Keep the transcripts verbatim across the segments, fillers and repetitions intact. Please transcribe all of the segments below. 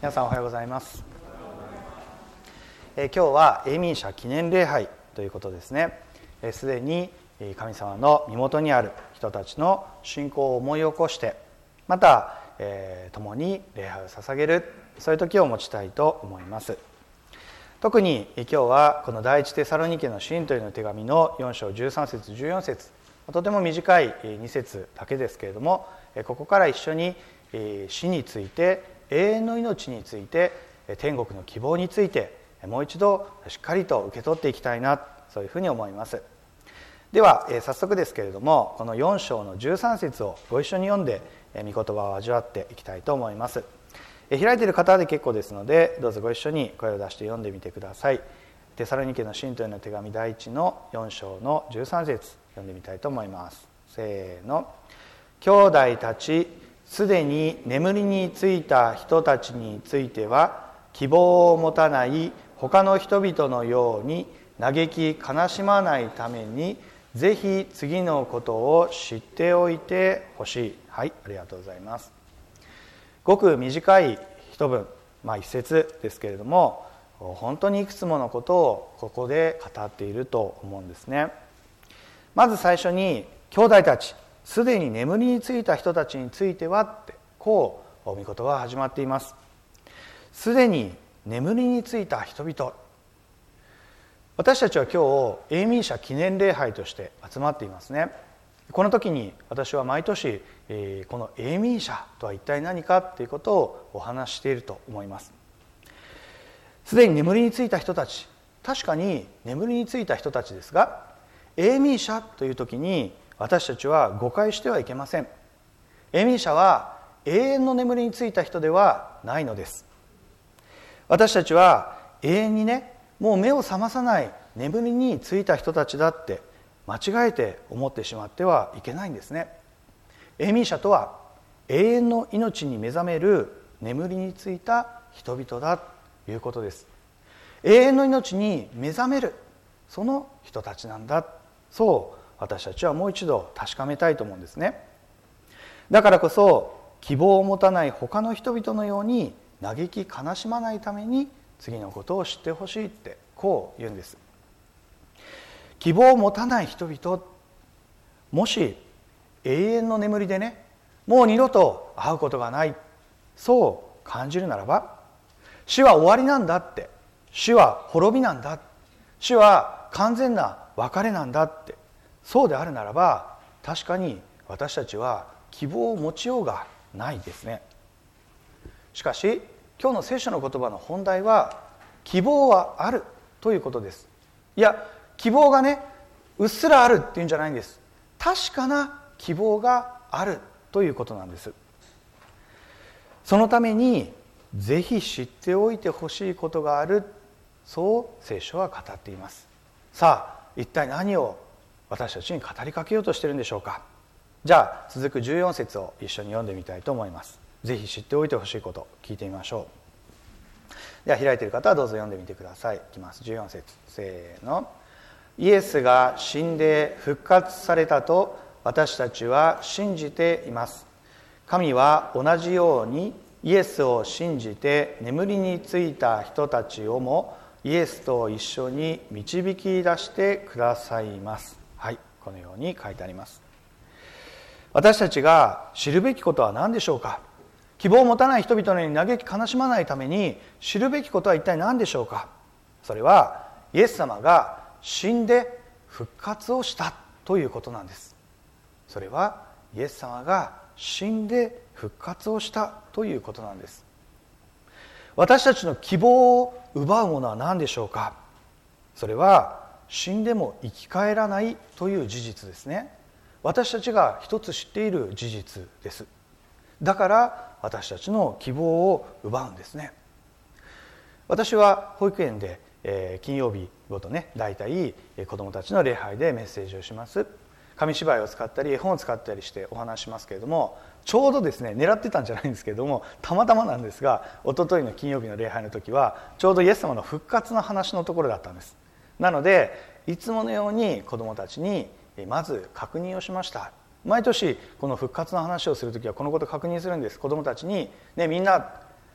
皆さんおはようございます。えー、今日は永民者記念礼拝ということですね。すで、えー、に神様の身元にある人たちの信仰を思い起こして、また、えー、共に礼拝を捧げる、そういう時を持ちたいと思います。特に今日はこの第一テサロニケの信徒への手紙のよん章じゅうさん節じゅうよん節、とても短いに節だけですけれども、ここから一緒に死について、永遠の命について、天国の希望についてもう一度しっかりと受け取っていきたいな、そういうふうに思います。では早速ですけれども、このよん章のじゅうさん節をご一緒に読んで御言葉を味わっていきたいと思います。開いている方で結構ですので、どうぞご一緒に声を出して読んでみてください。テサロニケの信徒への手紙第一のよん章のじゅうさん節、読んでみたいと思います。せーの。兄弟たち、すでに眠りについた人たちについては、希望を持たない他の人々のように嘆き悲しまないために、ぜひ次のことを知っておいてほしい。はい、ありがとうございます。ごく短い一文、まあ一節ですけれども、本当にいくつものことをここで語っていると思うんですね。まず最初に、兄弟たち、すでに眠りについた人たちについてはって、こう御言葉は始まっています。すでに眠りについた人々、私たちは今日永民者記念礼拝として集まっていますね。この時に私は毎年、えー、この永民者とは一体何かということをお話ししていると思います。すでに眠りについた人たち、確かに眠りについた人たちですが、永民者という時に私たちは誤解してはいけません。永民者は永遠の眠りについた人ではないのです。私たちは永遠にね、もう目を覚まさない眠りについた人たちだって間違えて思ってしまってはいけないんですね。永民者とは永遠の命に目覚める眠りについた人々だということです。永遠の命に目覚める、その人たちなんだ、そう私たちはもう一度確かめたいと思うんですね。だからこそ希望を持たない他の人々のように嘆き悲しまないために次のことを知ってほしいって、こう言うんです。希望を持たない人々、もし永遠の眠りでね、もう二度と会うことがない、そう感じるならば、死は終わりなんだって、死は滅びなんだ、死は完全な別れなんだって、そうであるならば、確かに私たちは希望を持ちようがないですね。しかし今日の聖書の言葉の本題は、希望はあるということです。いや、希望がね、うっすらあるっていうんじゃないんです。確かな希望があるということなんです。そのためにぜひ知っておいてほしいことがある、そう聖書は語っています。さあ、一体何を私たちに語りかけようとしているんでしょうか。じゃあ続くじゅうよん節を一緒に読んでみたいと思います。ぜひ知っておいてほしいこと、聞いてみましょう。では開いている方はどうぞ読んでみてください。いきます。じゅうよん節、せーの。イエスが死んで復活されたと私たちは信じています。神は同じようにイエスを信じて眠りについた人たちをもイエスと一緒に導き出してくださいます。はい、このように書いてあります。私たちが知るべきことは何でしょうか。希望を持たない人々のように嘆き悲しまないために知るべきことは一体何でしょうか。それはイエス様が死んで復活をしたということなんです。それはイエス様が死んで復活をしたということなんです。私たちの希望を奪うものは何でしょうか。それは死んでも生き返らないという事実ですね。私たちが一つ知っている事実です。だから私たちの希望を奪うんですね。私は保育園で、えー、金曜日ごとね、大体子どもたちの礼拝でメッセージをします。紙芝居を使ったり絵本を使ったりしてお話しますけれども、ちょうどですね、狙ってたんじゃないんですけれども、たまたまなんですが、一昨日の金曜日の礼拝の時はちょうどイエス様の復活の話のところだったんです。なのでいつものように子どもたちにまず確認をしました。毎年この復活の話をするときはこのことを確認するんです。子どもたちに、ね、みんな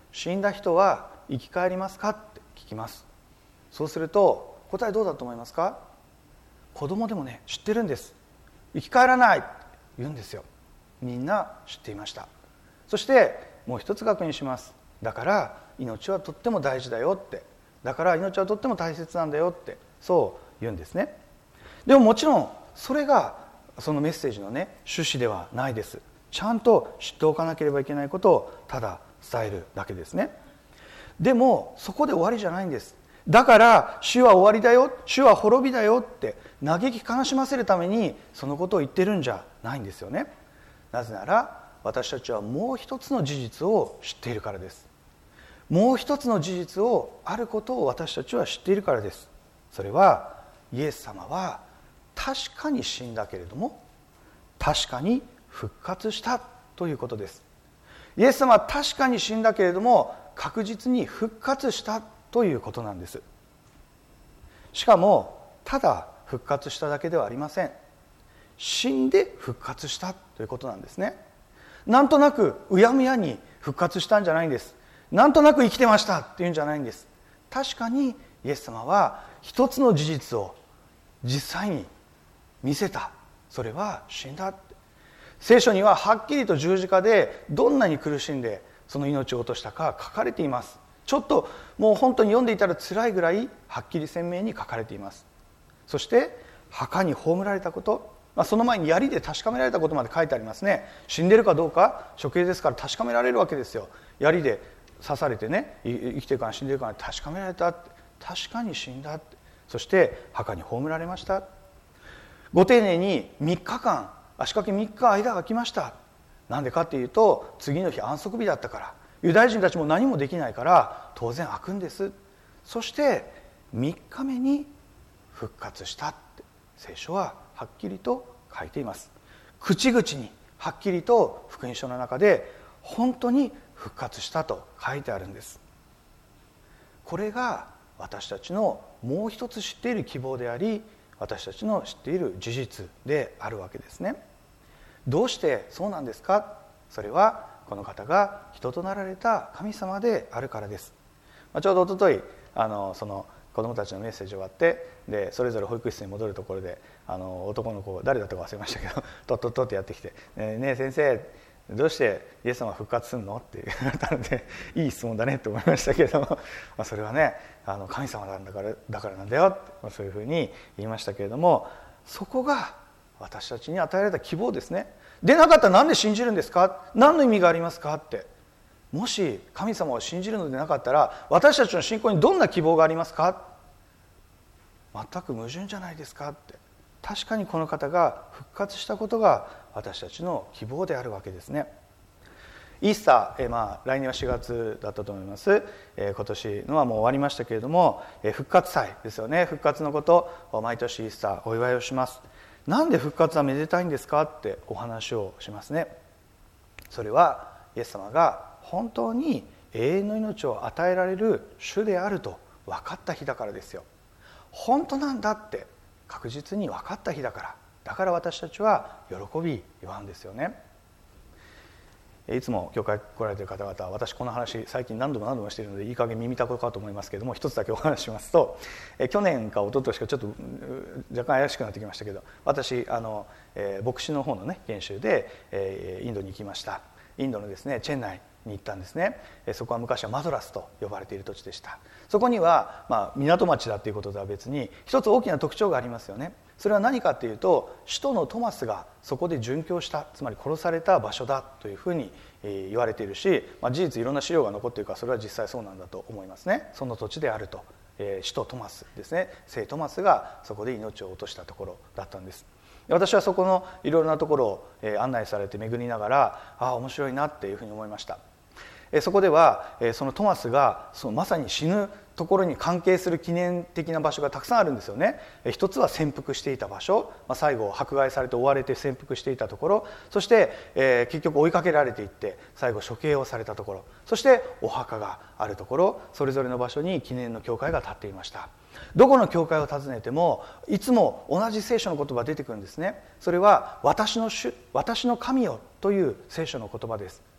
死んだ人は生き返りますかって聞きます。そうすると答えどうだと思いますか？子供でもね知ってるんです。生き返らないって言うんですよ。みんな知っていました。そしてもう一つ確認します。だから命はとっても大事だよって、だから命はとっても大切なんだよって、そう言うんですね。でももちろんそれがそのメッセージのね趣旨ではないです。ちゃんと知っておかなければいけないことをただ伝えるだけですね。でもそこで終わりじゃないんです。だから主は終わりだよ、主は滅びだよって嘆き悲しませるためにそのことを言ってるんじゃないんですよね。なぜなら私たちはもう一つの事実を知っているからです。もう一つの事実をあることを私たちは知っているからです。それはイエス様は確かに死んだけれども確かに復活したということです。イエス様は確かに死んだけれども確実に復活したということなんです。しかもただ復活しただけではありません。死んで復活したということなんですね。なんとなくうやむやに復活したんじゃないんです。なんとなく生きてましたっていうんじゃないんです。確かにイエス様は一つの事実を実際に見せた。それは死んだ。聖書にははっきりと十字架でどんなに苦しんでその命を落としたか書かれています。ちょっともう本当に読んでいたら辛いぐらいはっきり鮮明に書かれています。そして墓に葬られたこと、まあ、その前に槍で確かめられたことまで書いてありますね。死んでるかどうか処刑ですから確かめられるわけですよ。槍で刺されてね、生きてるか死んでるか確かめられた。確かに死んだ。そして墓に葬られました。ご丁寧にみっかかん、足掛けみっか間が空きました。なんでかっていうと次の日安息日だったから、ユダヤ人たちも何もできないから当然空くんです。そしてみっかめに復活したって聖書ははっきりと書いています。口々にはっきりと福音書の中で本当に復活したと書いてあるんです。これが私たちのもう一つ知っている希望であり、私たちの知っている事実であるわけですね。どうしてそうなんですか？それはこの方が人となられた神様であるからです。ちょうど一昨日あのその子どもたちのメッセージ終わって、でそれぞれ保育室に戻るところであの男の子誰だったか忘れましたけどとっとっとってやってきて「ねえ先生どうしてイエス様は復活するの?」って言われたのでいい質問だねって思いましたけれども、まあ、それはねあの神様なんだからだからなんだよって、まあ、そういうふうに言いましたけれども、そこが私たちに与えられた希望ですね。でなかったら何で信じるんですか？何の意味がありますかって。もし神様を信じるのでなかったら私たちの信仰にどんな希望がありますか？全く矛盾じゃないですかって。確かにこの方が復活したことが私たちの希望であるわけですね。イースター、えまあ、来年はしがつだったと思います、えー、今年のはもう終わりましたけれども、えー、復活祭ですよね。復活のことを毎年イースターお祝いをします。なんで復活はめでたいんですかってお話をしますね。それはイエス様が本当に永遠の命を与えられる主であると分かった日だからですよ。本当なんだって確実に分かった日だから、だから私たちは喜び祝うんですよね。いつも教会来られている方々は、私この話最近何度も何度もしているのでいい加減耳たこかと思いますけれども、一つだけお話ししますと、え去年か一昨年かちょっと若干怪しくなってきましたけど、私あの、えー、牧師の方のね研修で、えー、インドに行きました。インドのですねチェンナイに行ったんですね。そこは昔はマドラスと呼ばれている土地でした。そこには、まあ、港町だということとは別に一つ大きな特徴がありますよね。それは何かというと、使徒のトマスがそこで殉教した、つまり殺された場所だというふうに言われているし、まあ、事実いろんな資料が残っているからそれは実際そうなんだと思いますね。その土地であると、えー、使徒トマスですね、聖トマスがそこで命を落としたところだったんです。私はそこのいろいろなところを案内されて巡りながら、ああ面白いなっていうふうに思いました。そこではそのトマスがそのまさに死ぬところに関係する記念的な場所がたくさんあるんですよね。一つは潜伏していた場所、最後迫害されて追われて潜伏していたところ、そして結局追いかけられていって最後処刑をされたところ、そしてお墓があるところ、それぞれの場所に記念の教会が建っていました。どこの教会を訪ねてもいつも同じ聖書の言葉が出てくるんですね。それは私の主、私の神よという聖書の言葉です。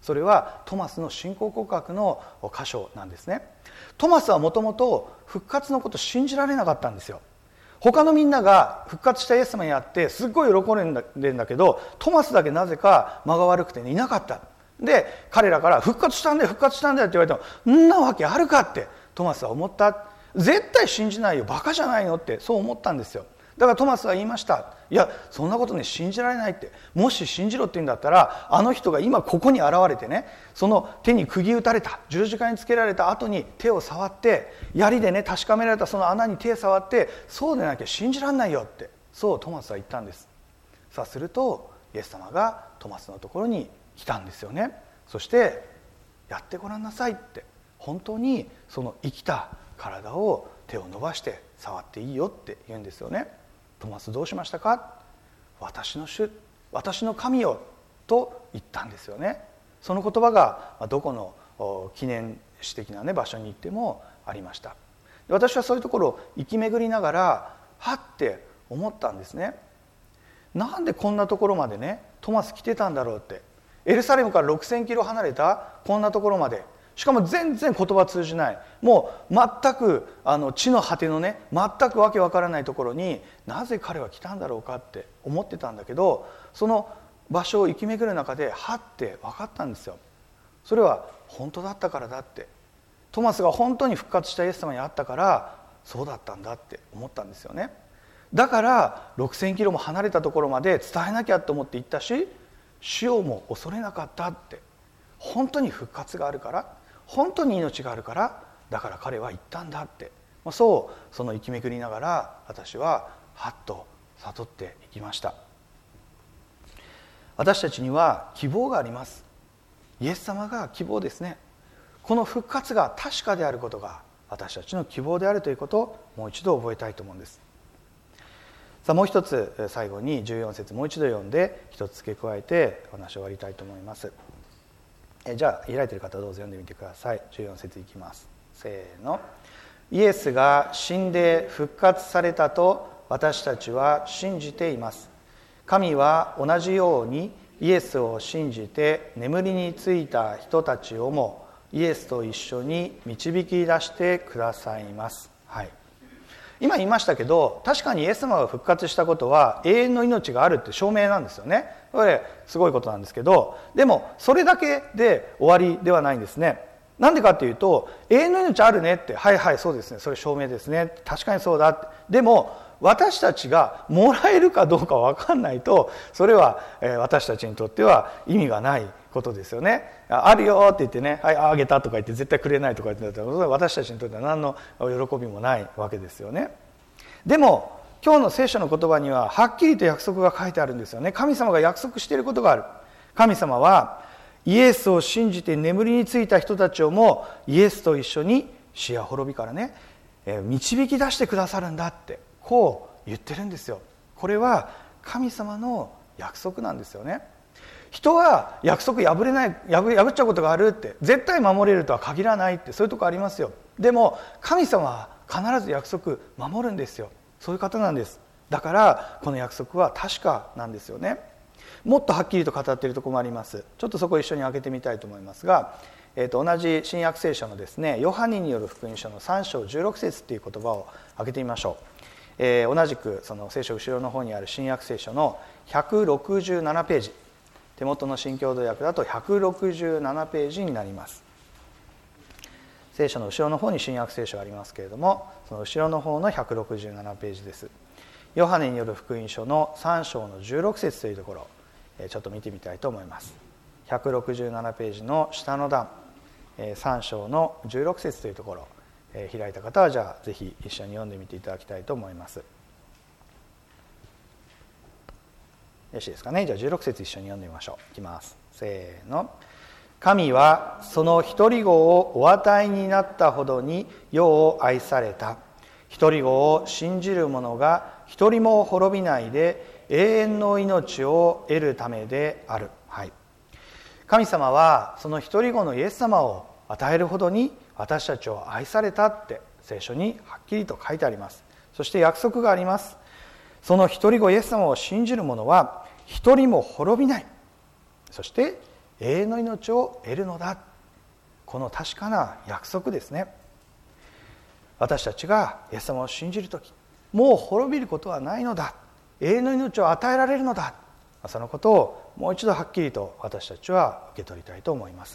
それはトマスの信仰告白の箇所なんですね。トマスはもともと復活のことを信じられなかったんですよ。他のみんなが復活したイエス様に会ってすっごい喜んでるんだけど、トマスだけなぜか間が悪くて、ね、いなかった。で彼らから復活したんだよ復活したんだよって言われても、んなわけあるかってトマスは思った。絶対信じないよ、バカじゃないのってそう思ったんですよ。だからトマスは言いました。いやそんなことね信じられないって。もし信じろって言うんだったら、あの人が今ここに現れてね、その手に釘打たれた十字架につけられた後に手を触って、槍でね確かめられたその穴に手を触って、そうでなきゃ信じられないよって、そうトマスは言ったんです。さあするとイエス様がトマスのところに来たんですよね。そしてやってごらんなさいって、本当にその生きた体を手を伸ばして触っていいよって言うんですよね。トマスどうしましたか。私の主、私の神よと言ったんですよね。その言葉がどこの記念史的な、ね、場所に行ってもありました。私はそういうところを行き巡りながらはって思ったんですね。なんでこんなところまでねトマス来てたんだろうって。エルサレムからろくせんキロ離れたこんなところまで、しかも全然言葉通じない、もう全くあの地の果てのね全くわけわからないところになぜ彼は来たんだろうかって思ってたんだけど、その場所を行き巡る中ではって分かったんですよ。それは本当だったからだって、トマスが本当に復活したイエス様に会ったからそうだったんだって思ったんですよね。だからろくせんキロも離れたところまで伝えなきゃと思って行ったし、死をも恐れなかったって、本当に復活があるから、本当に命があるから、だから彼は言ったんだって、そうその生き巡りながら私ははっと悟っていきました。私たちには希望があります。イエス様が希望ですね。この復活が確かであることが私たちの希望であるということをもう一度覚えたいと思うんです。さあもう一つ最後にじゅうよん節もう一度読んで一つ付け加えてお話を終わりたいと思います。えじゃあ開いている方どうぞ読んでみてください。じゅうよん節いきます。せーの。イエスが死んで復活されたと私たちは信じています。神は同じようにイエスを信じて眠りについた人たちをもイエスと一緒に導き出してくださいます。はい。今言いましたけど、確かにイエス様が復活したことは永遠の命があるって証明なんですよね。これすごいことなんですけど、でもそれだけで終わりではないんですね。なんでかっていうと、永遠の命あるねって、はいはいそうですね、それ証明ですね、確かにそうだって。でも私たちがもらえるかどうか分かんないと、それは私たちにとっては意味がないことですよね。あるよって言ってね、はいあげたとか言って絶対くれないとか言ってたら、私たちにとっては何の喜びもないわけですよね。でも今日の聖書の言葉にははっきりと約束が書いてあるんですよね。神様が約束していることがある。神様はイエスを信じて眠りについた人たちをもイエスと一緒に死や滅びからね導き出してくださるんだってこう言ってるんですよ。これは神様の約束なんですよね。人は約束破れない破破っちゃうことがあるって、絶対守れるとは限らないって、そういうとこありますよ。でも神様は必ず約束守るんですよ。そういう方なんです。だからこの約束は確かなんですよね。もっとはっきりと語っているところもあります。ちょっとそこを一緒に開けてみたいと思いますが、えー、と同じ新約聖書のですね、ヨハネによる福音書のさん章じゅうろく節っていう言葉を開けてみましょう。えー、同じくその聖書後ろの方にある新約聖書のひゃくろくじゅうななページ、手元の新共同訳だとひゃくろくじゅうななページになります。聖書の後ろの方に新約聖書がありますけれども、その後ろの方のひゃくろくじゅうななページです。ヨハネによる福音書のさん章のじゅうろく節というところ、ちょっと見てみたいと思います。ひゃくろくじゅうななページの下の段、さん章のじゅうろく節というところ、開いた方はじゃあぜひ一緒に読んでみていただきたいと思います。よろしいですかね。じゃあじゅうろく節一緒に読んでみましょう。いきます。せーの。神はその一人子をお与えになったほどに世を愛された。一人子を信じる者が一人も滅びないで永遠の命を得るためである。はい。神様はその一人子のイエス様を与えるほどに私たちを愛されたって聖書にはっきりと書いてあります。そして約束があります。その一人子イエス様を信じる者は一人も滅びない。そして永遠の命を得るのだ。この確かな約束ですね。私たちがイエス様を信じるとき、もう滅びることはないのだ、永遠の命を与えられるのだ、そのことをもう一度はっきりと私たちは受け取りたいと思います。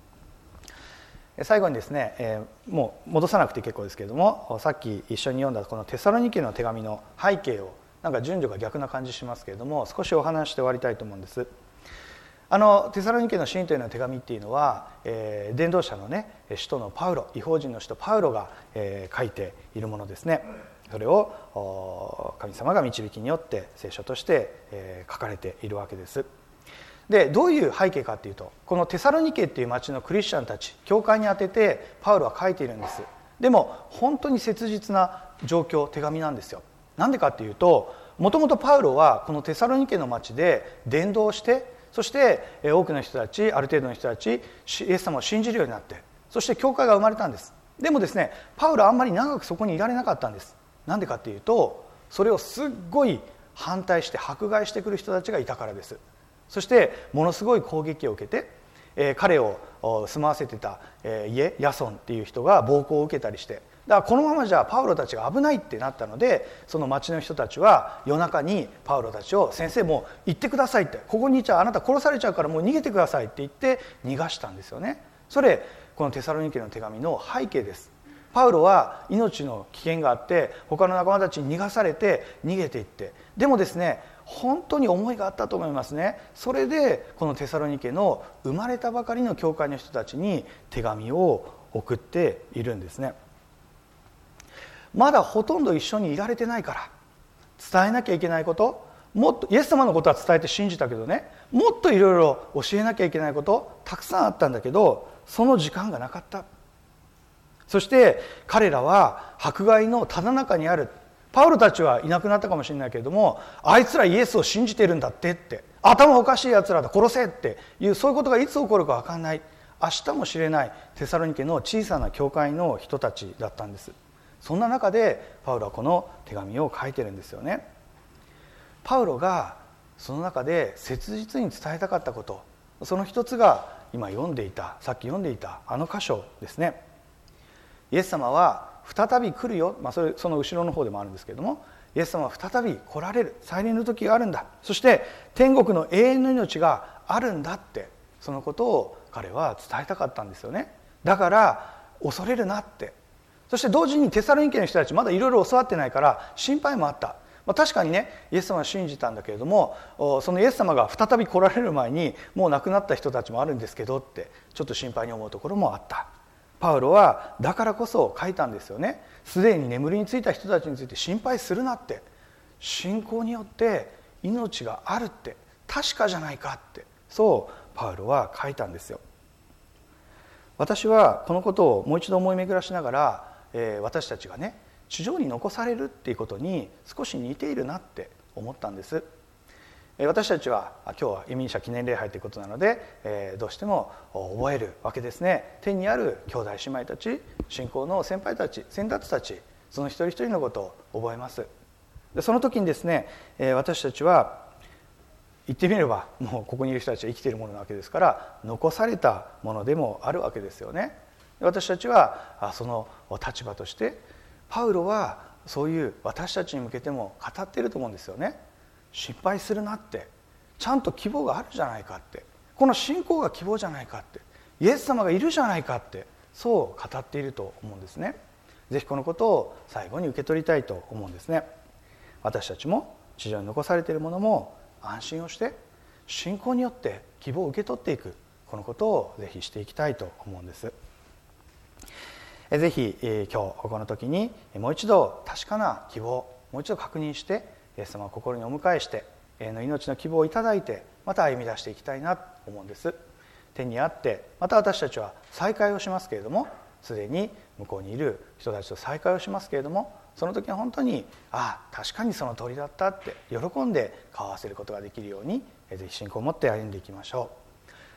最後にですね、えー、もう戻さなくて結構ですけれども、さっき一緒に読んだこのテサロニケの手紙の背景を、なんか順序が逆な感じしますけれども、少しお話して終わりたいと思うんです。あのテサロニケの信徒への手紙っていうのは、えー、伝道者のね使徒のパウロ、異邦人の使徒パウロが、えー、書いているものですね。それを神様が導きによって聖書として、えー、書かれているわけです。でどういう背景かというと、このテサロニケっていう町のクリスチャンたち、教会に宛ててパウロは書いているんです。でも本当に切実な状況、手紙なんですよ。なんでかっていうと、もともとパウロはこのテサロニケの町で伝道して、そして多くの人たち、ある程度の人たち、イエス様を信じるようになって、そして教会が生まれたんです。でもですね、パウロはあんまり長くそこにいられなかったんです。なんでかっていうと、それをすっごい反対して迫害してくる人たちがいたからです。そしてものすごい攻撃を受けて、えー、彼を住まわせてた、えー、家、ヤソンっていう人が暴行を受けたりして、だからこのままじゃパウロたちが危ないってなったので、その町の人たちは夜中にパウロたちを、先生もう行ってくださいって、ここにいちゃあなた殺されちゃうからもう逃げてくださいって言って逃がしたんですよね。それこのテサロニケの手紙の背景です。パウロは命の危険があって他の仲間たちに逃がされて逃げていって、でもですね本当に思いがあったと思いますね。それでこのテサロニケの生まれたばかりの教会の人たちに手紙を送っているんですね。まだほとんど一緒にいられてないから伝えなきゃいけないこと、もっとイエス様のことは伝えて信じたけどね、もっといろいろ教えなきゃいけないことたくさんあったんだけど、その時間がなかった。そして彼らは迫害のただ中にある。パウロたちはいなくなったかもしれないけれども、あいつらイエスを信じてるんだってって、頭おかしいやつらだ殺せっていう、そういうことがいつ起こるか分かんない、明日もしれないテサロニケの小さな教会の人たちだったんです。そんな中でパウロはこの手紙を書いてるんですよね。パウロがその中で切実に伝えたかったこと、その一つが今読んでいた、さっき読んでいたあの箇所ですね。イエス様は再び来るよ、まあ、それその後ろの方でもあるんですけれども、イエス様は再び来られる、再臨の時があるんだ、そして天国の永遠の命があるんだって、そのことを彼は伝えたかったんですよね。だから恐れるなって。そして同時にテサロニケの人たちまだいろいろ教わってないから心配もあった。まあ、確かにねイエス様は信じたんだけれども、そのイエス様が再び来られる前にもう亡くなった人たちもあるんですけどってちょっと心配に思うところもあった。パウロはだからこそ書いたんですよね。すでに眠りについた人たちについて心配するなって、信仰によって命があるって確かじゃないかって、そうパウロは書いたんですよ。私はこのことをもう一度思い巡らしながら、えー、私たちがね地上に残されるっていうことに少し似ているなって思ったんです。私たちは今日は移民者記念礼拝ということなので、えー、どうしても覚えるわけですね。天にある兄弟姉妹たち、信仰の先輩たち、先達たち、その一人一人のことを覚えます。でその時にですね、えー、私たちは言ってみればもうここにいる人たちは生きているものなわけですから、残されたものでもあるわけですよね。私たちはその立場としてパウロはそういう私たちに向けても語っていると思うんですよね。心配するなって、ちゃんと希望があるじゃないかって、この信仰が希望じゃないかって、イエス様がいるじゃないかって、そう語っていると思うんですね。ぜひこのことを最後に受け取りたいと思うんですね。私たちも地上に残されているものも安心をして信仰によって希望を受け取っていく、このことをぜひしていきたいと思うんです。ぜひ今日この時にもう一度確かな希望をもう一度確認して、イエス様を心にお迎えして永遠の命の希望をいただいて、また歩み出していきたいなと思うんです。天にあってまた私たちは再会をしますけれども、すでに向こうにいる人たちと再会をしますけれども、その時は本当にああ確かにその通りだったって喜んで顔を合わせることができるように、ぜひ信仰を持って歩んでいきましょう。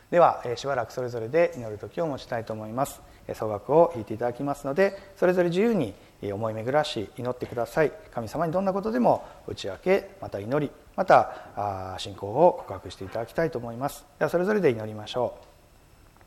ではしばらくそれぞれで祈る時を持ちたいと思います。奏楽を弾いていただきますので、それぞれ自由に思い巡らし祈ってください。神様にどんなことでも打ち明け、また祈り、また信仰を告白していただきたいと思います。ではそれぞれで祈りましょう。